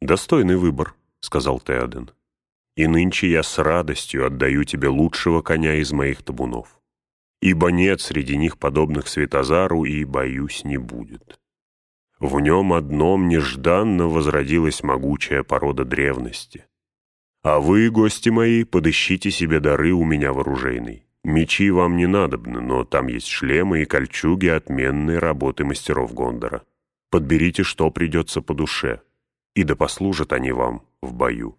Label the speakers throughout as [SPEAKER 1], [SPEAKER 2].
[SPEAKER 1] «Достойный выбор», — сказал Теоден. «И нынче я с радостью отдаю тебе лучшего коня из моих табунов, ибо нет среди них подобных Светозару, и, боюсь, не будет. В нем одном нежданно возродилась могучая порода древности. А вы, гости мои, подыщите себе дары у меня в оружейной. Мечи вам не надобны, но там есть шлемы и кольчуги отменной работы мастеров Гондора. Подберите, что придется по душе, и да послужат они вам в бою».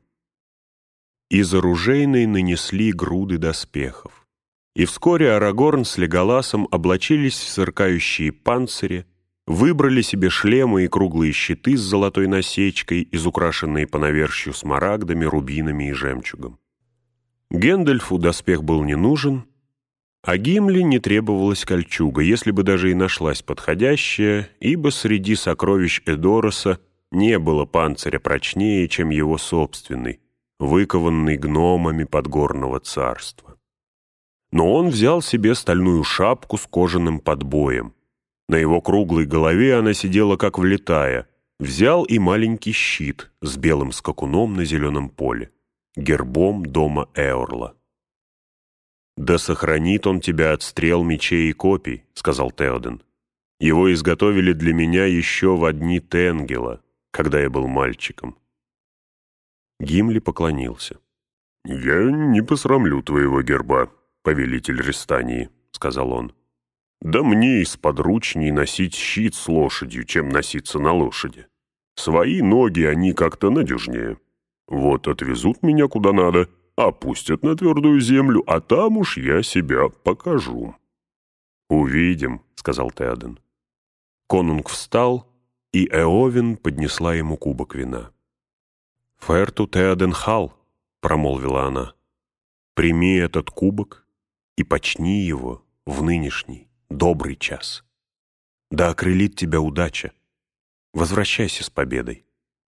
[SPEAKER 1] Из оружейной нанесли груды доспехов, и вскоре Арагорн с Леголасом облачились в сверкающие панцири, выбрали себе шлемы и круглые щиты с золотой насечкой, изукрашенные по навершью смарагдами, рубинами и жемчугом. Гэндальфу доспех был не нужен, а Гимли не требовалась кольчуга, если бы даже и нашлась подходящая, ибо среди сокровищ Эдороса не было панциря прочнее, чем его собственный, выкованный гномами подгорного царства. Но он взял себе стальную шапку с кожаным подбоем. На его круглой голове она сидела как влитая. Взял и маленький щит с белым скакуном на зеленом поле, гербом дома Эорла. «Да сохранит он тебя от стрел, мечей и копий», — сказал Теоден. «Его изготовили для меня еще в дни Тенгела, когда я был мальчиком». Гимли поклонился. «Я не посрамлю твоего герба, повелитель Рестании», — сказал он. «Да мне исподручней носить щит с лошадью, чем носиться на лошади. Свои ноги они как-то надежнее. Вот отвезут меня куда надо, опустят на твердую землю, а там уж я себя покажу». «Увидим», — сказал Теоден. Конунг встал, и Эовин поднесла ему кубок вина. «Ферту Теоден Хал», — промолвила она, — «прими этот кубок и почни его в нынешний добрый час. Да окрылит тебя удача. Возвращайся с победой».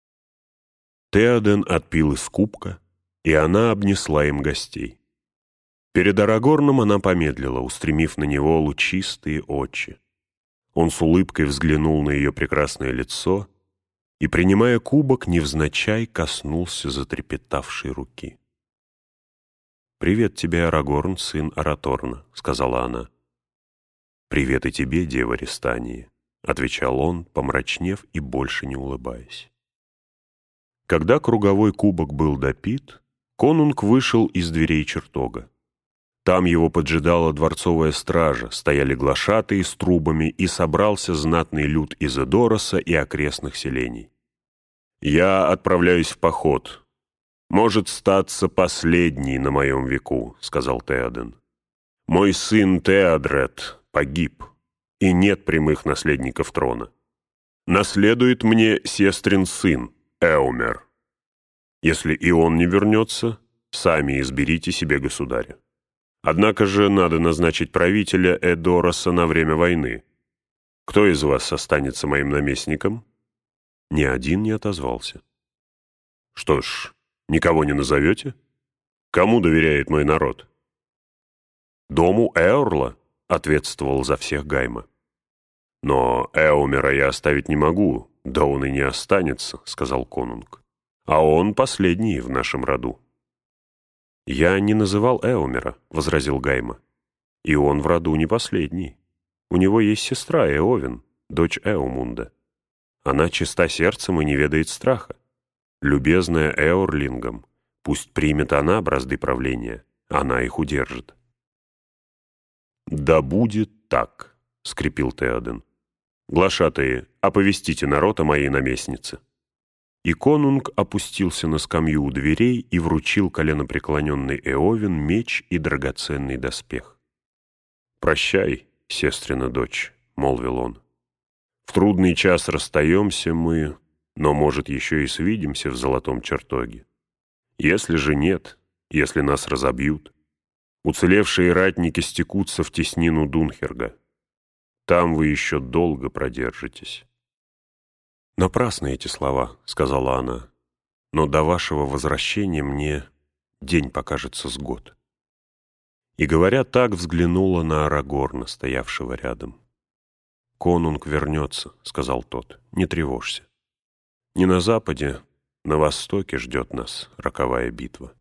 [SPEAKER 1] Теоден отпил из кубка, и она обнесла им гостей. Перед Арагорном она помедлила, устремив на него лучистые очи. Он с улыбкой взглянул на ее прекрасное лицо и, принимая кубок, невзначай коснулся затрепетавшей руки. «Привет тебе, Арагорн, сын Араторна», — сказала она. «Привет и тебе, дева Рестании», — отвечал он, помрачнев и больше не улыбаясь. Когда круговой кубок был допит, конунг вышел из дверей чертога. Там его поджидала дворцовая стража, стояли глашатые с трубами, и собрался знатный люд из Эдороса и окрестных селений. «Я отправляюсь в поход. Может статься последний на моем веку», — сказал Теоден. «Мой сын Теодрет погиб, и нет прямых наследников трона. Наследует мне сестрин сын Эумер. Если и он не вернется, сами изберите себе государя. Однако же надо назначить правителя Эдороса на время войны. Кто из вас останется моим наместником?» Ни один не отозвался. «Что ж, никого не назовете? Кому доверяет мой народ?» «Дому Эорла», — ответствовал за всех Гайма. «Но Эумера я оставить не могу, да он и не останется», — сказал конунг. «А он последний в нашем роду». «Я не называл Эумера», — возразил Гайма. «И он в роду не последний. У него есть сестра Эовин, дочь Эомунда. Она чиста сердцем и не ведает страха. Любезная Эорлингам, пусть примет она бразды правления, она их удержит». «Да будет так», — скрипел Теоден. «Глашатые, оповестите народ о моей наместнице». И конунг опустился на скамью у дверей и вручил коленопреклоненный Эовин меч и драгоценный доспех. «Прощай, сестрина дочь», — молвил он. «В трудный час расстаемся мы, но, может, еще и свидимся в золотом чертоге. Если же нет, если нас разобьют, уцелевшие ратники стекутся в теснину Дунхерга. Там вы еще долго продержитесь». «Напрасны эти слова», — сказала она, — «но до вашего возвращения мне день покажется с год». И, говоря так, взглянула на Арагорна, стоявшего рядом. «Конунг вернется», — сказал тот, — «не тревожься. Не на западе, На востоке ждет нас роковая битва».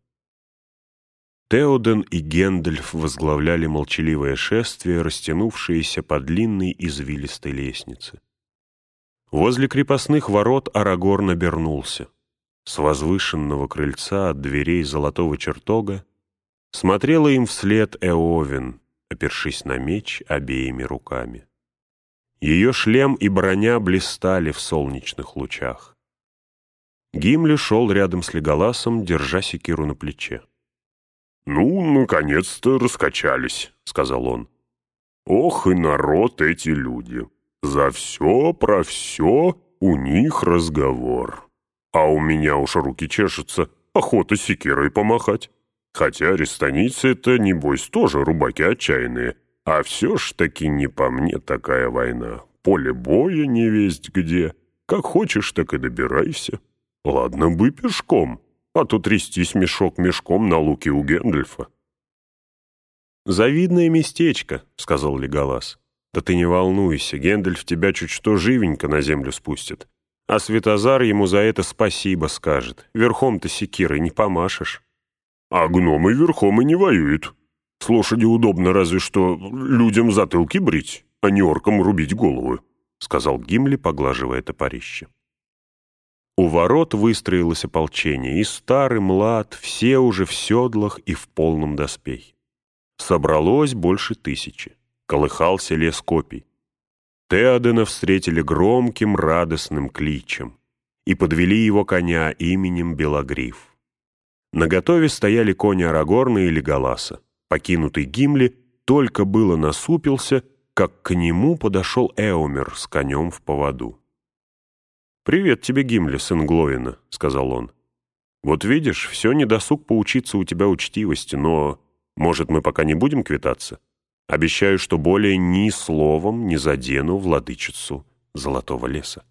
[SPEAKER 1] Теоден и Гэндальф возглавляли молчаливое шествие, растянувшееся по длинной извилистой лестнице. Возле крепостных ворот Арагорн обернулся. С возвышенного крыльца от дверей золотого чертога смотрела им вслед Эовен, опершись на меч обеими руками. Ее шлем и броня блистали в солнечных лучах. Гимли шел рядом с Леголасом, держа секиру на плече.
[SPEAKER 2] «Ну, наконец-то раскачались», — сказал он. «Ох и народ эти люди! За все про все у них разговор. А у меня уж руки чешутся, охота секирой помахать. Хотя рестанийцы-то, небось, тоже рубаки отчаянные. А все ж таки не по мне такая война. Поле боя невесть где. Как хочешь, так и добирайся. Ладно бы пешком, а то трястись мешок мешком на луке у Гэндальфа».
[SPEAKER 1] «Завидное местечко», — сказал Леголас. «Да ты не волнуйся, Гэндальф тебя чуть что живенько на землю спустит. А Светозар ему за это спасибо скажет. Верхом-то секирой не помашешь».
[SPEAKER 2] «А гномы верхом и не воюют. С лошади удобно разве что людям затылки брить, а не оркам рубить головы», — сказал Гимли, поглаживая топорище.
[SPEAKER 1] У ворот выстроилось ополчение, и стар, и млад, все уже в седлах и в полном доспехе. Собралось больше 1000. Колыхался лес копий. Теодена встретили громким радостным кличем и подвели его коня именем Белогриф. Наготове стояли кони Арагорна и Леголаса. Покинутый Гимли только было насупился, как к нему подошел Эомер с конем в поводу. «Привет тебе, Гимли, сын Глоина», — сказал он. «Вот видишь, все недосуг поучиться у тебя учтивости, но, может, мы пока не будем квитаться? Обещаю, что более ни словом не задену владычицу Золотого леса».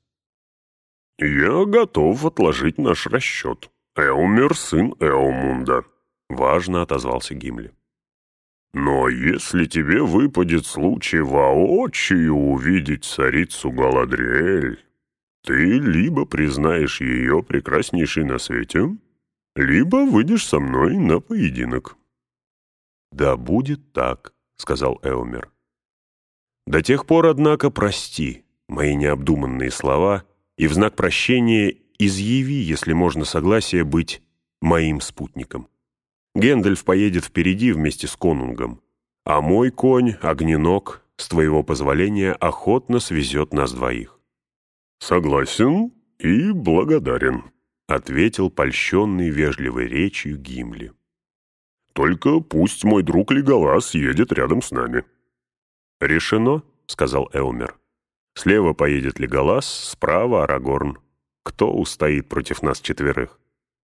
[SPEAKER 2] «Я готов отложить наш расчет. Эомер, сын Эомунда», —
[SPEAKER 1] важно отозвался Гимли.
[SPEAKER 2] «Но если тебе выпадет случай воочию увидеть царицу Галадриэль, ты либо признаешь ее прекраснейшей на свете, либо выйдешь со мной на поединок».
[SPEAKER 1] «Да будет так», — сказал Эомер. «До тех пор, однако, прости мои необдуманные слова и в знак прощения изъяви, если можно, согласие быть моим спутником. Гэндальф поедет впереди вместе с конунгом, а мой конь, Огненок, с твоего позволения, охотно свезет нас двоих».
[SPEAKER 2] «Согласен и благодарен»,
[SPEAKER 1] — ответил польщенный вежливой речью Гимли.
[SPEAKER 2] «Только пусть мой друг Леголас едет рядом с нами».
[SPEAKER 1] «Решено», — сказал Эомер. «Слева поедет Леголас, справа Арагорн. Кто устоит против нас четверых?»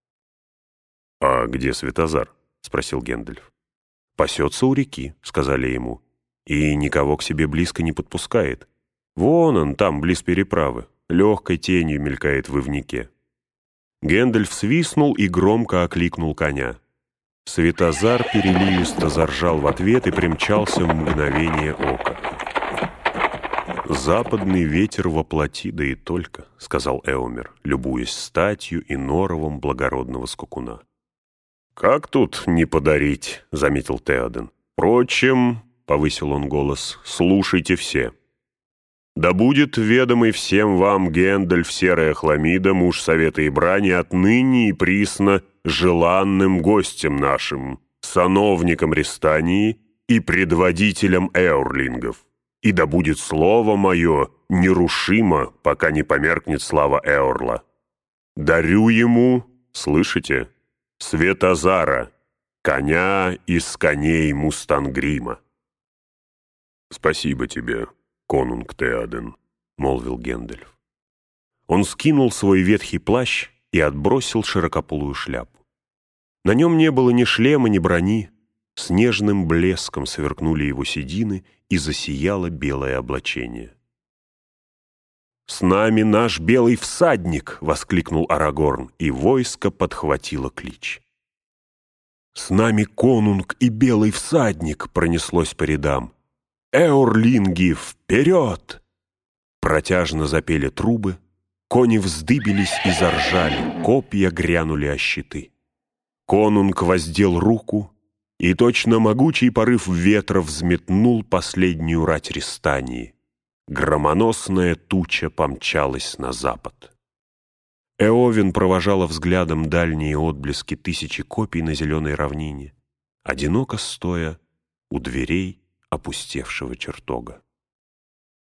[SPEAKER 1] «А где Светозар?» — спросил Гэндальф. «Пасется у реки», — сказали ему, — «и никого к себе близко не подпускает. Вон он, там, близ переправы, легкой тенью мелькает в ивнике». Гэндальф свистнул и громко окликнул коня. Светозар переливисто заржал в ответ и примчался в мгновение ока. «Западный ветер воплоти, да и только», — сказал Эомер, любуясь статью и норовом благородного скакуна.
[SPEAKER 2] «Как тут не подарить?» — заметил Теоден.
[SPEAKER 1] «Впрочем», — повысил он голос, — «слушайте все. Да будет ведомый всем вам Гэндальф Серая Хламида, муж совета и брани, отныне и присно желанным гостем нашим, сановником Рестании и предводителем Эорлингов. И да будет слово мое нерушимо, пока не померкнет слава Эорла. Дарю ему, слышите, Светозара, коня из коней Мустангрима».
[SPEAKER 2] «Спасибо тебе, конунг Теоден», — молвил Гэндальф.
[SPEAKER 1] Он скинул свой ветхий плащ и отбросил широкополую шляпу. На нем не было ни шлема, ни брони. С нежным блеском сверкнули его седины, и засияло белое облачение. «С нами наш белый всадник!» — воскликнул Арагорн, и войско подхватило клич. «С нами конунг и белый всадник!» — пронеслось по рядам. «Эорлинги, вперед!» Протяжно запели трубы, Кони вздыбились и заржали, копья грянули о щиты. Конунг воздел руку, и точно могучий порыв ветра взметнул последнюю рать Рестании. Громоносная туча помчалась на запад. Эовин провожала взглядом дальние отблески тысячи копий на зеленой равнине, одиноко стоя у дверей опустевшего чертога.